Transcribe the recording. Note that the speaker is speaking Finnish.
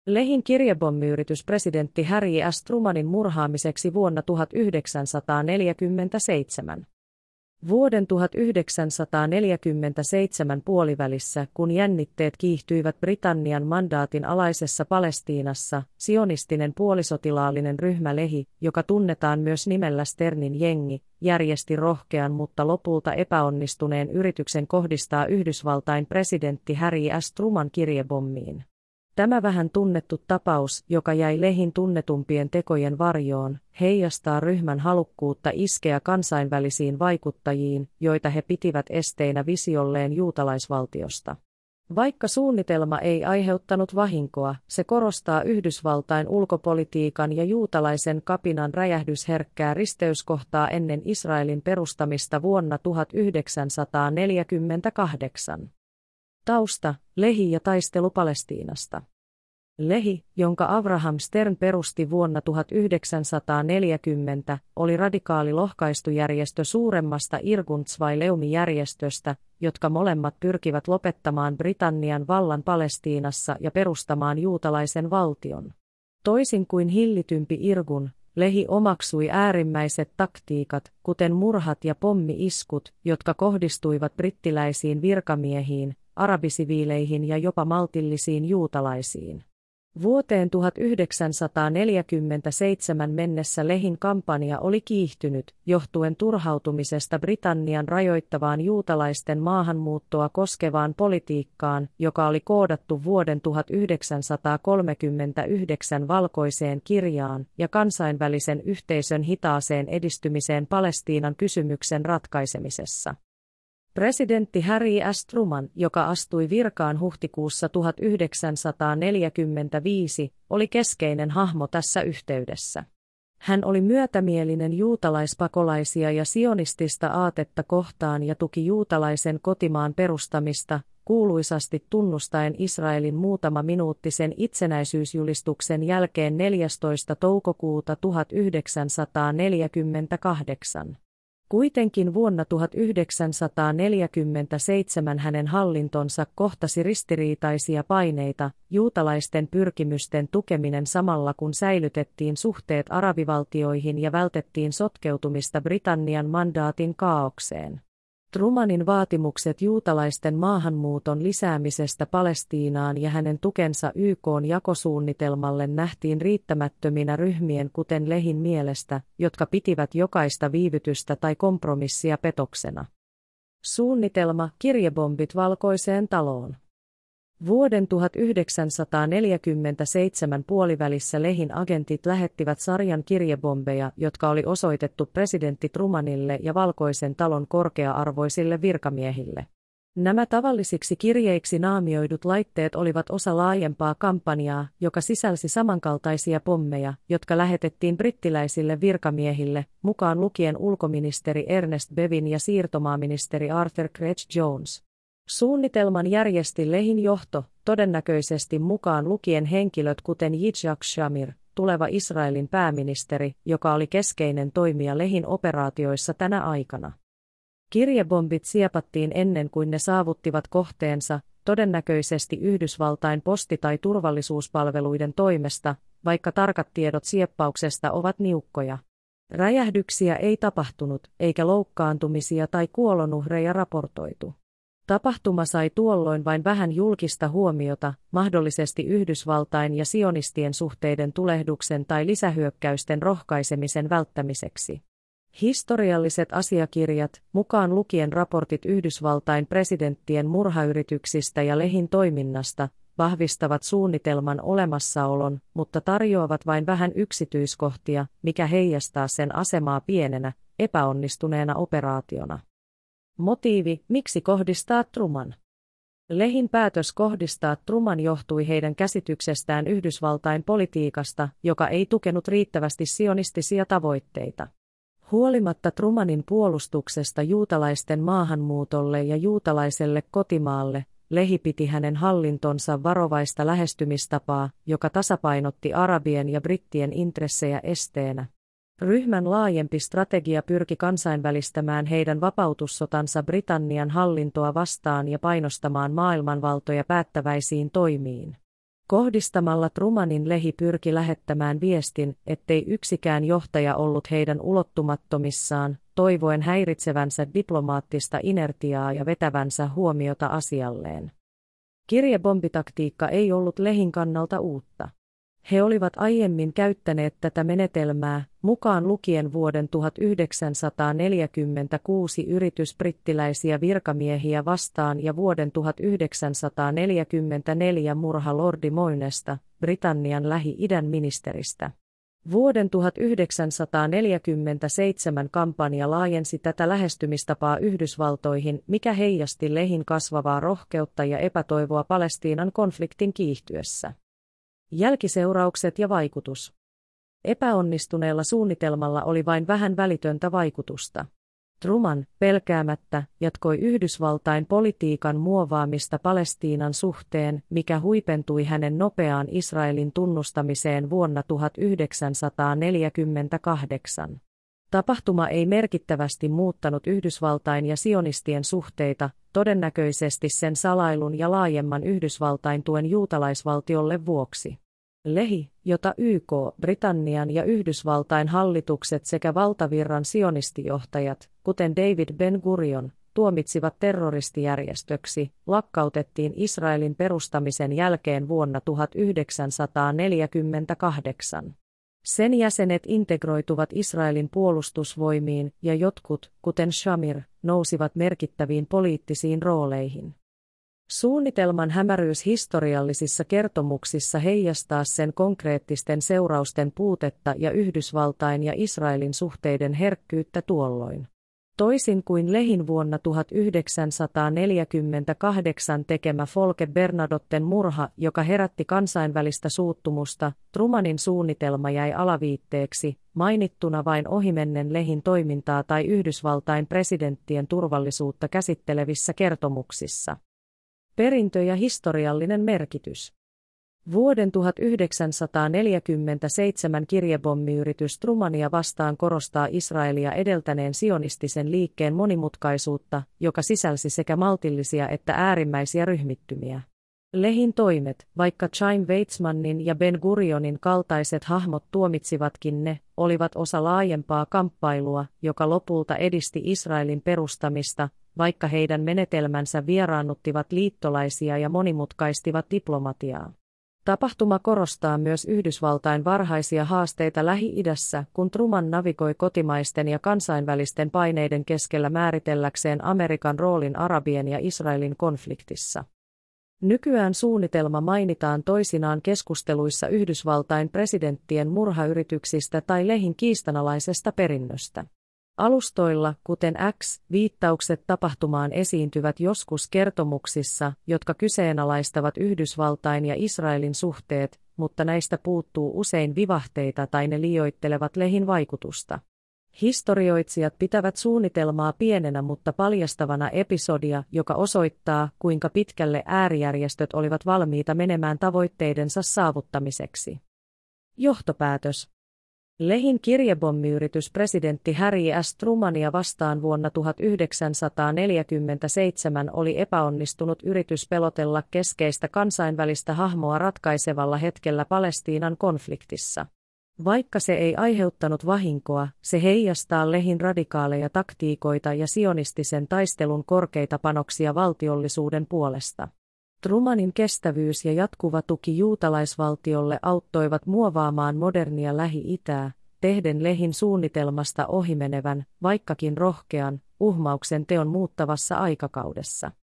Lehin kirjepommiyritys presidentti Harry S. Trumanin murhaamiseksi vuonna 1947. Vuoden 1947 puolivälissä, kun jännitteet kiihtyivät Britannian mandaatin alaisessa Palestiinassa, sionistinen puolisotilaallinen ryhmä Lehi, joka tunnetaan myös nimellä Sternin jengi, järjesti rohkean mutta lopulta epäonnistuneen yrityksen kohdistaa Yhdysvaltain presidentti Harry S. Truman kirjepommiin. Tämä vähän tunnettu tapaus, joka jäi Lehin tunnetumpien tekojen varjoon, heijastaa ryhmän halukkuutta iskeä kansainvälisiin vaikuttajiin, joita he pitivät esteinä visiolleen juutalaisvaltiosta. Vaikka suunnitelma ei aiheuttanut vahinkoa, se korostaa Yhdysvaltain ulkopolitiikan ja juutalaisen kapinan räjähdysherkkää risteyskohtaa ennen Israelin perustamista vuonna 1948. Tausta, Lehi ja taistelu Palestiinasta. Lehi, jonka Abraham Stern perusti vuonna 1940, oli radikaali lohkaistujärjestö suuremmasta Irgun Tzvai-Leumi-järjestöstä, jotka molemmat pyrkivät lopettamaan Britannian vallan Palestiinassa ja perustamaan juutalaisen valtion. Toisin kuin hillitympi Irgun, Lehi omaksui äärimmäiset taktiikat, kuten murhat ja pommi-iskut, jotka kohdistuivat brittiläisiin virkamiehiin, arabisiviileihin ja jopa maltillisiin juutalaisiin. Vuoteen 1947 mennessä Lehin kampanja oli kiihtynyt, johtuen turhautumisesta Britannian rajoittavaan juutalaisten maahanmuuttoa koskevaan politiikkaan, joka oli koodattu vuoden 1939 valkoiseen kirjaan, ja kansainvälisen yhteisön hitaaseen edistymiseen Palestiinan kysymyksen ratkaisemisessa. Presidentti Harry S. Truman, joka astui virkaan huhtikuussa 1945, oli keskeinen hahmo tässä yhteydessä. Hän oli myötämielinen juutalaispakolaisia ja sionistista aatetta kohtaan ja tuki juutalaisen kotimaan perustamista, kuuluisasti tunnustaen Israelin muutama minuuttisen itsenäisyysjulistuksen jälkeen 14. toukokuuta 1948. Kuitenkin vuonna 1947 hänen hallintonsa kohtasi ristiriitaisia paineita, juutalaisten pyrkimysten tukeminen samalla kun säilytettiin suhteet arabivaltioihin ja vältettiin sotkeutumista Britannian mandaatin kaaokseen. Trumanin vaatimukset juutalaisten maahanmuuton lisäämisestä Palestiinaan ja hänen tukensa YK:n jakosuunnitelmalle nähtiin riittämättöminä ryhmien kuten Lehin mielestä, jotka pitivät jokaista viivytystä tai kompromissia petoksena. Suunnitelma, kirjebombit Valkoiseen taloon. Vuoden 1947 puolivälissä Lehin agentit lähettivät sarjan kirjebombeja, jotka oli osoitettu presidentti Trumanille ja Valkoisen talon korkea-arvoisille virkamiehille. Nämä tavallisiksi kirjeiksi naamioidut laitteet olivat osa laajempaa kampanjaa, joka sisälsi samankaltaisia pommeja, jotka lähetettiin brittiläisille virkamiehille, mukaan lukien ulkoministeri Ernest Bevin ja siirtomaaministeri Arthur Craig Jones. Suunnitelman järjesti Lehin johto, todennäköisesti mukaan lukien henkilöt kuten Yitzhak Shamir, tuleva Israelin pääministeri, joka oli keskeinen toimija Lehin operaatioissa tänä aikana. Kirjebombit siepattiin ennen kuin ne saavuttivat kohteensa, todennäköisesti Yhdysvaltain posti- tai turvallisuuspalveluiden toimesta, vaikka tarkat tiedot sieppauksesta ovat niukkoja. Räjähdyksiä ei tapahtunut, eikä loukkaantumisia tai kuolonuhreja raportoitu. Tapahtuma sai tuolloin vain vähän julkista huomiota, mahdollisesti Yhdysvaltain ja sionistien suhteiden tulehduksen tai lisähyökkäysten rohkaisemisen välttämiseksi. Historialliset asiakirjat, mukaan lukien raportit Yhdysvaltain presidenttien murhayrityksistä ja Lehin toiminnasta, vahvistavat suunnitelman olemassaolon, mutta tarjoavat vain vähän yksityiskohtia, mikä heijastaa sen asemaa pienenä, epäonnistuneena operaationa. Motiivi, miksi kohdistaa Truman? Lehin päätös kohdistaa Truman johtui heidän käsityksestään Yhdysvaltain politiikasta, joka ei tukenut riittävästi sionistisia tavoitteita. Huolimatta Trumanin puolustuksesta juutalaisten maahanmuutolle ja juutalaiselle kotimaalle, Lehi piti hänen hallintonsa varovaista lähestymistapaa, joka tasapainotti arabien ja brittien intressejä esteenä. Ryhmän laajempi strategia pyrki kansainvälistämään heidän vapautussotansa Britannian hallintoa vastaan ja painostamaan maailmanvaltoja päättäväisiin toimiin. Kohdistamalla Trumanin Lehi pyrki lähettämään viestin, ettei yksikään johtaja ollut heidän ulottumattomissaan, toivoen häiritsevänsä diplomaattista inertiaa ja vetävänsä huomiota asialleen. Kirjebombitaktiikka ei ollut Lehin kannalta uutta. He olivat aiemmin käyttäneet tätä menetelmää, mukaan lukien vuoden 1946 yritys brittiläisiä virkamiehiä vastaan ja vuoden 1944 murha Lordi Moynesta, Britannian Lähi-idän ministeristä. Vuoden 1947 kampanja laajensi tätä lähestymistapaa Yhdysvaltoihin, mikä heijasti Lehin kasvavaa rohkeutta ja epätoivoa Palestiinan konfliktin kiihtyessä. Jälkiseuraukset ja vaikutus. Epäonnistuneella suunnitelmalla oli vain vähän välitöntä vaikutusta. Truman, pelkäämättä, jatkoi Yhdysvaltain politiikan muovaamista Palestiinan suhteen, mikä huipentui hänen nopeaan Israelin tunnustamiseen vuonna 1948. Tapahtuma ei merkittävästi muuttanut Yhdysvaltain ja sionistien suhteita, todennäköisesti sen salailun ja laajemman Yhdysvaltain tuen juutalaisvaltiolle vuoksi. Lehi, jota YK, Britannian ja Yhdysvaltain hallitukset sekä valtavirran sionistijohtajat, kuten David Ben-Gurion, tuomitsivat terroristijärjestöksi, lakkautettiin Israelin perustamisen jälkeen vuonna 1948. Sen jäsenet integroituvat Israelin puolustusvoimiin ja jotkut, kuten Shamir, nousivat merkittäviin poliittisiin rooleihin. Suunnitelman hämäryys historiallisissa kertomuksissa heijastaa sen konkreettisten seurausten puutetta ja Yhdysvaltain ja Israelin suhteiden herkkyyttä tuolloin. Toisin kuin Lehin vuonna 1948 tekemä Folke Bernadotten murha, joka herätti kansainvälistä suuttumusta, Trumanin suunnitelma jäi alaviitteeksi, mainittuna vain ohimennen Lehin toimintaa tai Yhdysvaltain presidenttien turvallisuutta käsittelevissä kertomuksissa. Perintö ja historiallinen merkitys. Vuoden 1947 kirjebommiyritys Trumania vastaan korostaa Israelia edeltäneen sionistisen liikkeen monimutkaisuutta, joka sisälsi sekä maltillisia että äärimmäisiä ryhmittymiä. Lehin toimet, vaikka Chaim Weizmannin ja Ben-Gurionin kaltaiset hahmot tuomitsivatkin ne, olivat osa laajempaa kamppailua, joka lopulta edisti Israelin perustamista, vaikka heidän menetelmänsä vieraannuttivat liittolaisia ja monimutkaistivat diplomatiaa. Tapahtuma korostaa myös Yhdysvaltain varhaisia haasteita Lähi-idässä, kun Truman navigoi kotimaisten ja kansainvälisten paineiden keskellä määritelläkseen Amerikan roolin Arabien ja Israelin konfliktissa. Nykyään suunnitelma mainitaan toisinaan keskusteluissa Yhdysvaltain presidenttien murhayrityksistä tai Lehin kiistanalaisesta perinnöstä. Alustoilla, kuten X, viittaukset tapahtumaan esiintyvät joskus kertomuksissa, jotka kyseenalaistavat Yhdysvaltain ja Israelin suhteet, mutta näistä puuttuu usein vivahteita tai ne liioittelevat Lehin vaikutusta. Historioitsijat pitävät suunnitelmaa pienenä mutta paljastavana episodia, joka osoittaa, kuinka pitkälle äärijärjestöt olivat valmiita menemään tavoitteidensa saavuttamiseksi. Johtopäätös. Lehin kirjebommiyritys presidentti Harry S. Trumania vastaan vuonna 1947 oli epäonnistunut yritys pelotella keskeistä kansainvälistä hahmoa ratkaisevalla hetkellä Palestiinan konfliktissa. Vaikka se ei aiheuttanut vahinkoa, se heijastaa Lehin radikaaleja taktiikoita ja sionistisen taistelun korkeita panoksia valtiollisuuden puolesta. Trumanin kestävyys ja jatkuva tuki juutalaisvaltiolle auttoivat muovaamaan modernia Lähi-itää, tehden Lehin suunnitelmasta ohimenevän, vaikkakin rohkean, uhmauksen teon muuttavassa aikakaudessa.